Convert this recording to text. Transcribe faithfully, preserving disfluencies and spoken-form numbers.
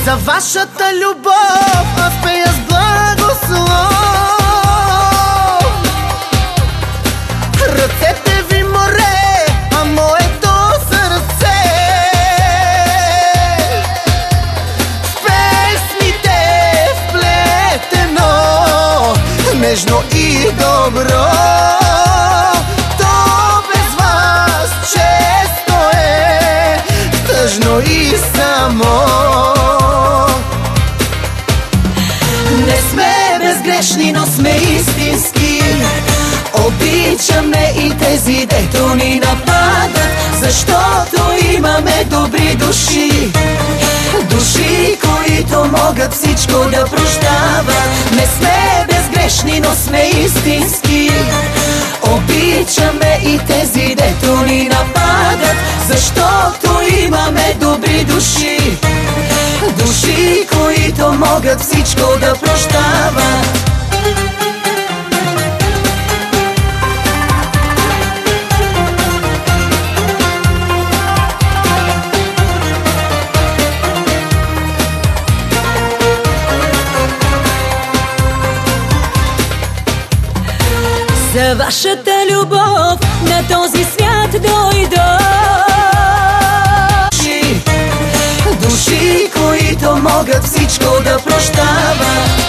За вашата любов аз пея с благослов. Ръцете ви море, а моето сърце в песните вплетено, нежно и добро. То без вас често е тъжно и само. Не сме безгрешни, но сме истински. Обичаме и тези, дето ни нападат, защото имаме добри души. Души, които могат всичко да прощават. Не сме безгрешни, но сме истински. Обичаме и тези, дето ни нападат, защото имаме добри души. Души, които могат всичко да прощават. За вашата любов на този свят дойдох. Души, които могат всичко да прощават.